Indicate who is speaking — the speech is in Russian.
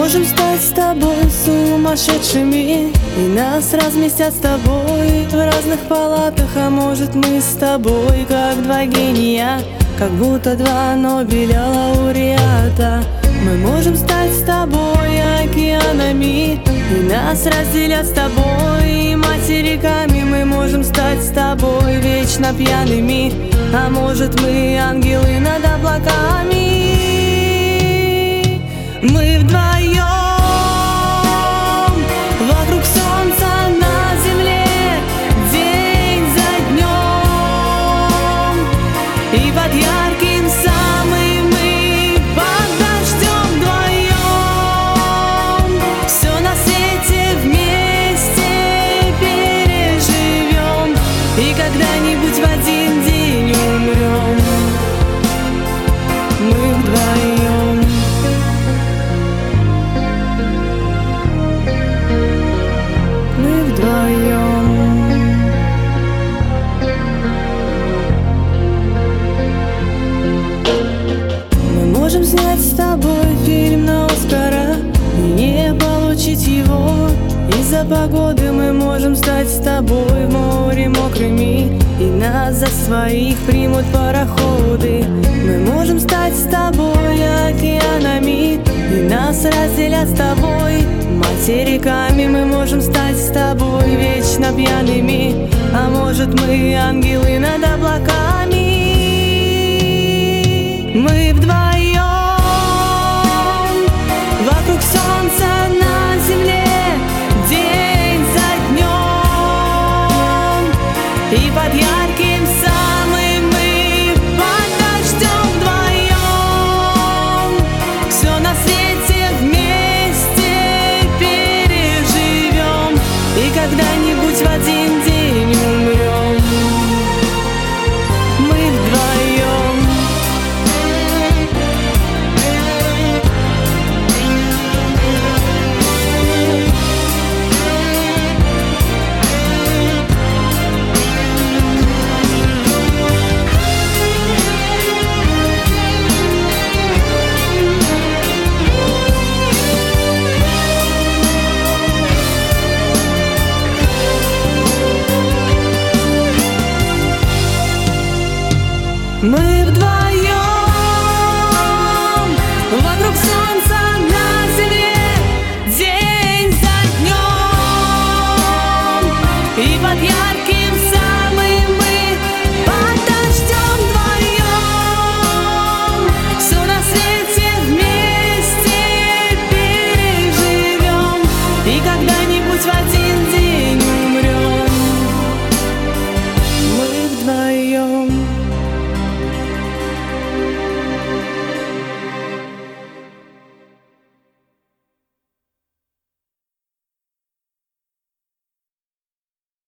Speaker 1: можем стать с тобой сумасшедшими, и нас разместят с тобой в разных палатах. А может, мы с тобой как два гения, как будто два Нобеля лауреата. Мы можем стать с тобой океанами, и нас разделят с тобой материками. Мы можем стать с тобой вечно пьяными, а может, мы ангелы над облаками. Мы вдвоем вокруг солнца на земле, день за днем, и под ярким самым мы под дождем вдвоем. Все на свете вместе переживем, и когда-нибудь в один день умрем. Мы вдвоем. Мы можем снять с тобой фильм на Оскара и не получить его из-за погоды. Мы можем стать с тобой в море мокрыми, и нас за своих примут пароходы. Мы можем стать с тобой океанами, и нас разделят с тобой материками. Мы можем стать с тобой вечно пьяными, а может, мы ангелы над облаками. Мы вдвоем вокруг солнца на земле, день за днем, и под ярким самым мы под дождем вдвоем. Все на свете вместе переживем, и когда-нибудь в один день умрем. Мы вдвоем. Мы вдвоем вокруг солнца на земле, день за днем, и под ярким самым мы под дождем вдвоем. Все на свете вместе переживем, и когда-нибудь в один день